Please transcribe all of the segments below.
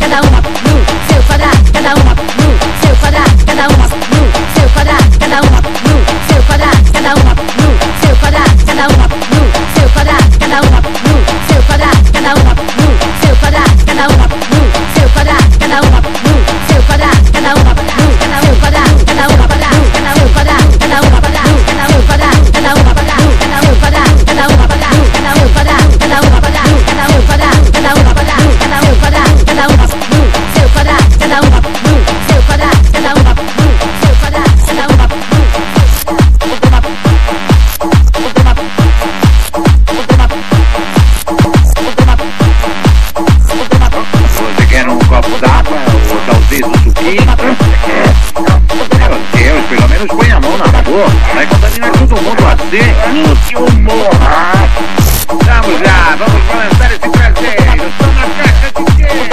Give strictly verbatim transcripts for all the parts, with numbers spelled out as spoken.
cada uma no seu quadrado, cada uma no seu quadrado, cada uma no seu quadrado, cada uma no seu quadrado, cada uma no seu quadrado, cada uma no seu quadrado, cada uma no seu quadrado, cada uma no seu quadrado, cada uma no seu quadrado, cada uma no seu quadrado, cada uma no seu quadrado, cada uma quadrado, cada um quadrado, cada uma quadrado, cada um quadrado, cada uma quadrado, cada um quadrado, cada uma quadrado, cada um quadrado, cada uma quadrado, cada um quadrado, cada uma quadrado, cada um quadrado, cada uma no seu quadrado, cada uma no seu quadrado, cada uma no seu quadrado, cada uma no Você quer um copo d'água ou talvez um suquinho? Meu Deus, pelo menos põe a mão na boca. Vai contaminar todo mundo assim. No seu morra. Vamos lá, vamos balançar esse traseiro. Estou na caixa de quê?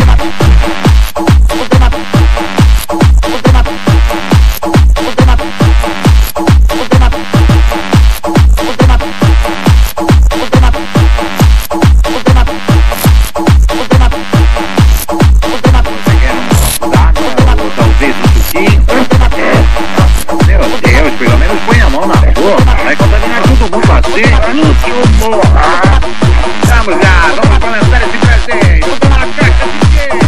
Meu Deus, pelo menos põe a mão na boca. Vai contaminar todo mundo assim. No seu morra. Vamos lá, vamos balançar esse traseiro. Estou na caixa de quê?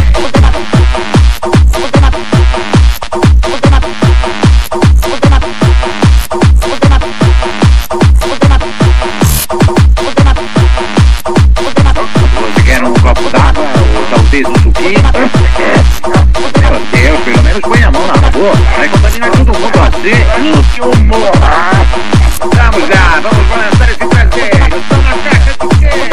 Você quer um copo d'água ou talvez um suquinho? Meu Deus, pelo menos põe a mão na boca. Vai contaminar todo mundo assim. No seu morra. Vamos lá, vamos balançar esse traseiro. Estou na caixa de quê?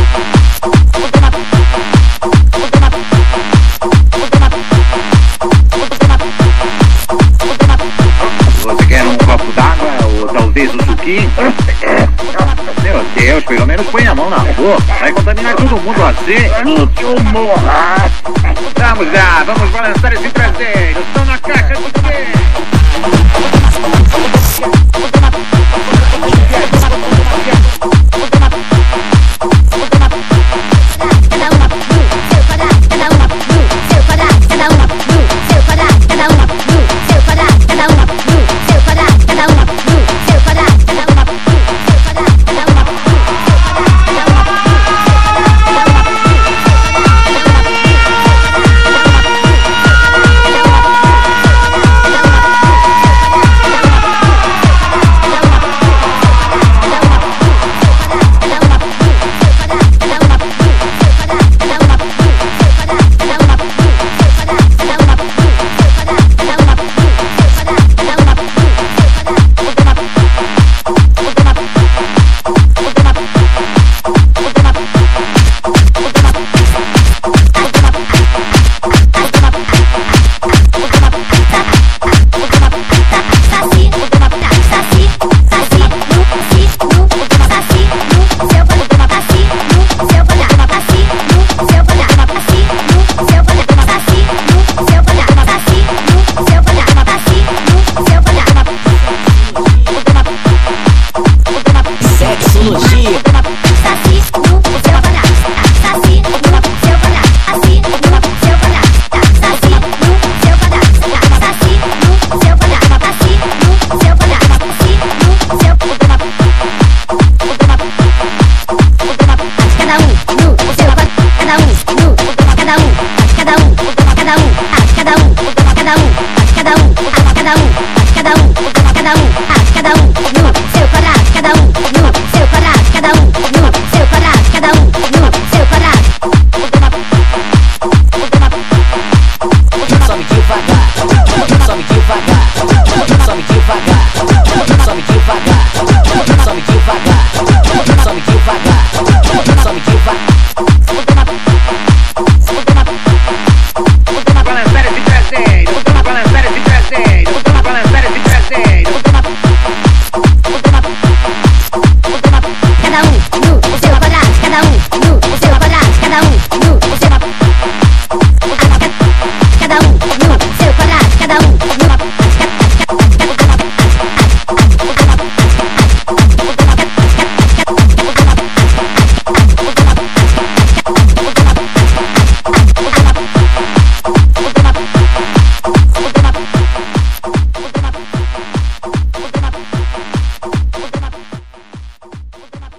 Você quer um copo d'água ou talvez um suquinho? Meu Deus, pelo menos põe a mão na boca. Vai contaminar todo mundo assim. No seu morra. Vamos lá, vamos balançar esse traseiro.